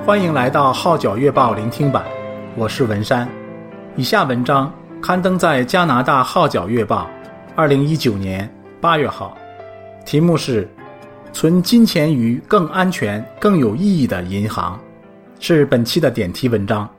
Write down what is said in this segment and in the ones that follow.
欢迎来到号角月报聆听版，我是文山。以下文章刊登在加拿大号角月报2019年8月号，题目是存金钱于更安全更有意义的银行，是本期的点题文章。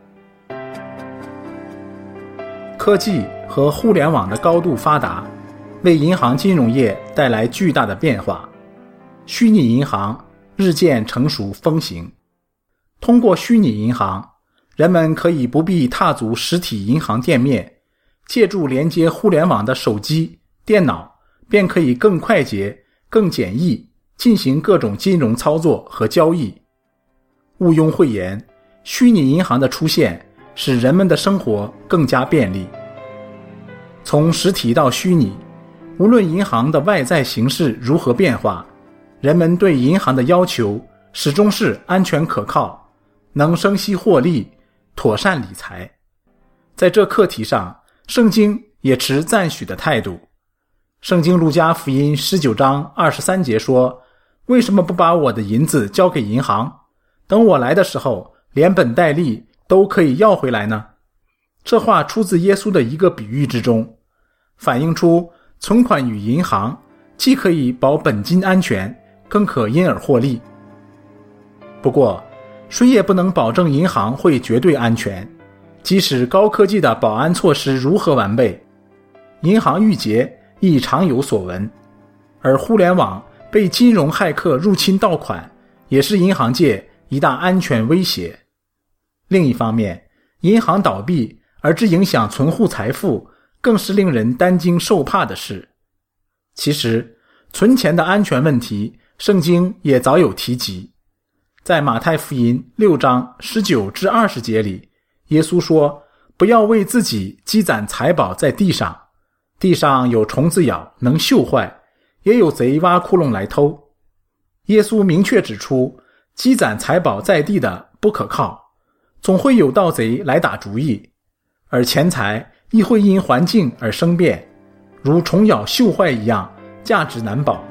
科技和互联网的高度发达，为银行金融业带来巨大的变化，虚拟银行日渐成熟风行。通过虚拟银行，人们可以不必踏足实体银行店面，借助连接互联网的手机、电脑，便可以更快捷、更简易进行各种金融操作和交易。毋庸讳言，虚拟银行的出现使人们的生活更加便利。从实体到虚拟，无论银行的外在形式如何变化，人们对银行的要求始终是安全可靠，能生息获利，妥善理财。在这课题上，圣经也持赞许的态度。圣经路加福音19章23节说，为什么不把我的银子交给银行，等我来的时候连本带利都可以要回来呢？这话出自耶稣的一个比喻之中，反映出存款与银行既可以保本金安全，更可因而获利。不过谁也不能保证银行会绝对安全，即使高科技的保安措施如何完备，银行遇劫亦常有所闻，而互联网被金融骇客入侵盗款，也是银行界一大安全威胁。另一方面，银行倒闭而致影响存户财富，更是令人担惊受怕的事。其实，存钱的安全问题，圣经也早有提及。在马太福音6章19至20节里，耶稣说，不要为自己积攒财宝在地上，地上有虫子咬，能锈坏，也有贼挖窟窿来偷。耶稣明确指出，积攒财宝在地的不可靠，总会有盗贼来打主意，而钱财亦会因环境而生变，如虫咬锈坏一样，价值难保。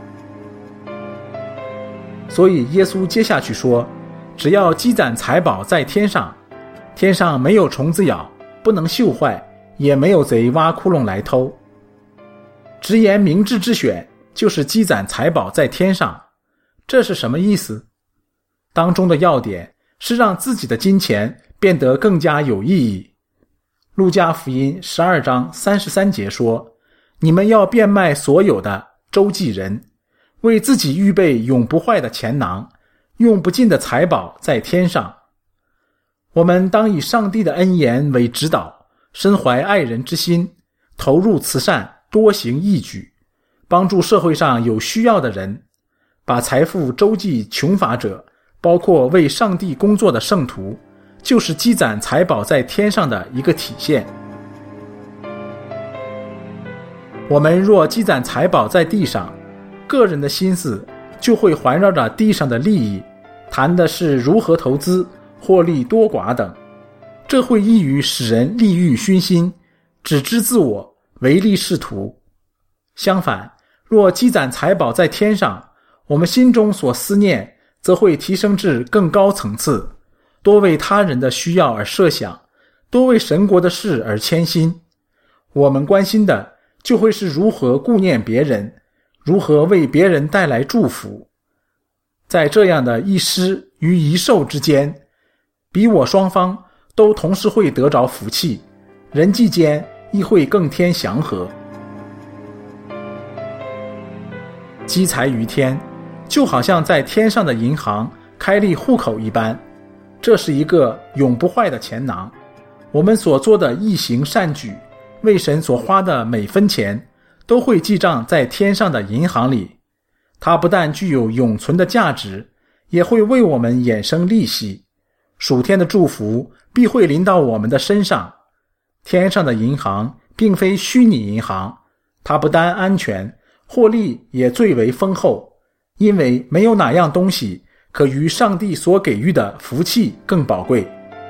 所以耶稣接下去说，只要积攒财宝在天上，天上没有虫子咬，不能锈坏，也没有贼挖窟窿来偷。直言明智之选就是积攒财宝在天上，这是什么意思？当中的要点是让自己的金钱变得更加有意义。路加福音12章33节说，你们要变卖所有的，周济人，为自己预备永不坏的钱囊，用不尽的财宝在天上。我们当以上帝的恩言为指导，身怀爱人之心，投入慈善，多行义举，帮助社会上有需要的人，把财富周济穷乏者，包括为上帝工作的圣徒，就是积攒财宝在天上的一个体现。我们若积攒财宝在地上，个人的心思就会环绕着地上的利益，谈的是如何投资、获利多寡等，这会易于使人利欲熏心，只知自我，唯利是图。相反，若积攒财宝在天上，我们心中所思念则会提升至更高层次，多为他人的需要而设想，多为神国的事而谦心。我们关心的就会是如何顾念别人，如何为别人带来祝福。在这样的一施与一受之间，彼我双方都同时会得着福气，人际间亦会更添祥和。积财于天，就好像在天上的银行开立户口一般，这是一个永不坏的钱囊。我们所做的义行善举，为神所花的每分钱，都会记账在天上的银行里。它不但具有永存的价值，也会为我们衍生利息。属天的祝福必会临到我们的身上。天上的银行并非虚拟银行，它不单安全，获利也最为丰厚，因为没有哪样东西可与上帝所给予的福气更宝贵。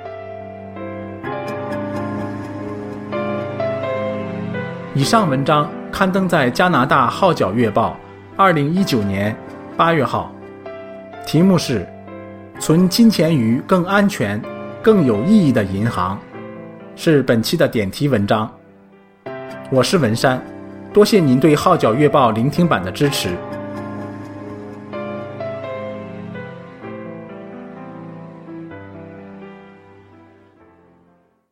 以上文章刊登在加拿大号角月报2019年8月号，题目是存金钱于更安全、更有意义的银行，是本期的点题文章。我是文山，多谢您对《号角月报》聆听版的支持。